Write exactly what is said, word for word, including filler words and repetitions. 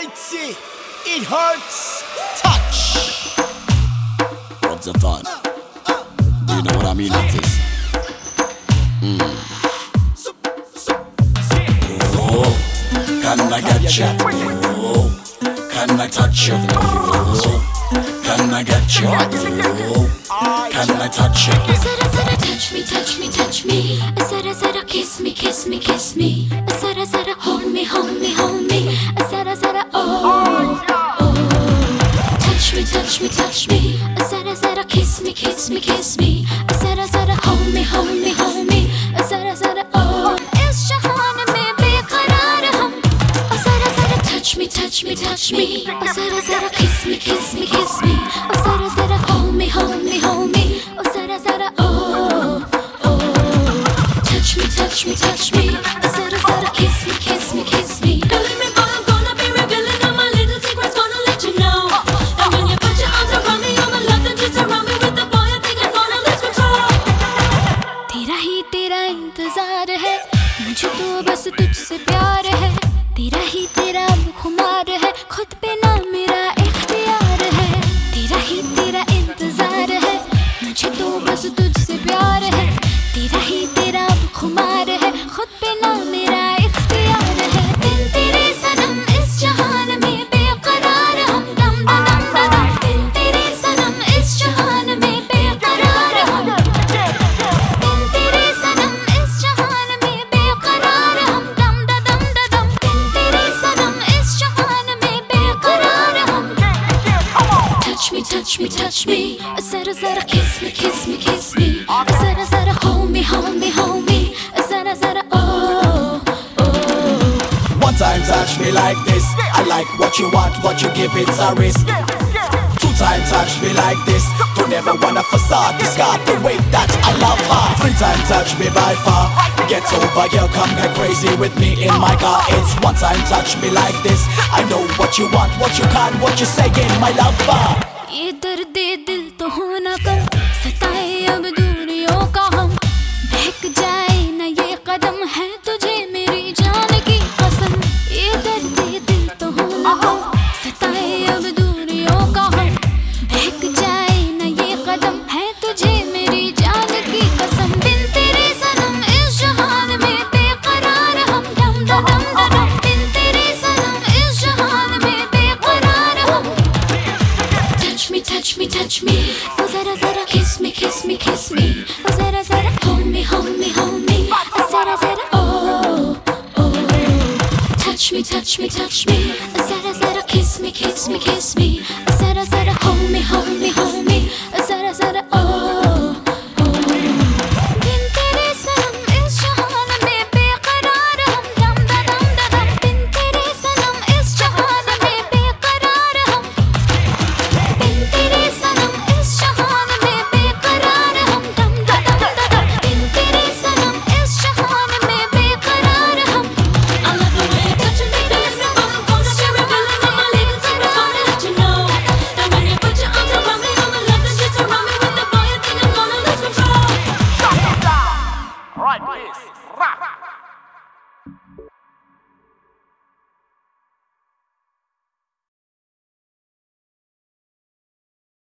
Mitzi, it hurts. Touch. What's the fun? Do you know what I mean with this? Mm. Oh, can I get you? Oh, can I touch you? Oh, can I get you? Oh, can I touch you? Zara zara touch me, touch me, touch me. Zara zara kiss me, kiss me, kiss me. Zara zara hold me, hold me, hold me. Zara zara oh oh. Touch me, touch me, touch me. Zara zara kiss me, kiss me, kiss me. Zara zara hold me, hold me, hold me. Zara zara oh. इस जहान में बेकरार हम. Zara zara touch me, touch me, touch me. Zara zara kiss me, kiss me, kiss me. Zara zara hold me, hold me, hold me. Zara zara oh oh. Touch me, touch me, touch me. Zara zara kiss me, kiss me, kiss me. Don't let me go, I'm gonna be revealing all my little secrets, gonna let you know. And when you put your arms around me, all my love that just around me with the boy, I think I'm gonna lose control. तेरा ही तेरा इंतजार है, मुझे तो बस तुझसे प्यार है. तेरा ही तेरा खुमार है, खुद पे ना मेरा इख्तियार है. तेरा ही तेरा इंतजार है, मुझे तो बस तुझसे प्यार है. तेरा ही तेरा खुमार है, खुद पे ना मेरा इख्तियार है. बिन तेरे सनम इस जहान में बेकरार हम. दम दम दम दम. बिन तेरे सनम इस जहान में बेकरार हम. बिन तेरे सनम इस जहान में बेकरार हम. दम दम दम दम. बिन तेरे सनम इस जहान में बेकरार हम. Touch me, touch me, touch me. Zara zara kiss me, kiss me, kiss me. Zara zara hold me, hold me, hold me. Zara zara oh oh. One time touch me like this. I like what you want, what you give, it's a risk. Two time touch me like this. Don't ever wanna facade, discard the way that I love her. Three time touch me by far. Get over, girl, come get crazy with me in my car. It's one time touch me like this. I know what you want, what you can't, what you saying, my lover. ये दर्द दिल तो होना कम, सताए अब दूरियों का हम. बहक जाए ना ये कदम, है तुझे मेरी जान की कसम. ये दर्द दिल तो होना कम, सताए अब दूरियों का हम. बहक जाए ना ये कदम, है तुझे मेरी जान की कसम. बिन तेरे सनम इस जहान में बेकरार हम. दम दम दम दम. बिन तेरे सनम इस जहान में बेकरार हम. Touch me, touch me, touch me. Oh, zara zara kiss me, kiss me, kiss me. Oh, zara zara hold me, hold me, hold me. Oh, zara zara oh oh. Touch me, touch me, touch me. Oh, zara zara kiss me, kiss me, kiss me.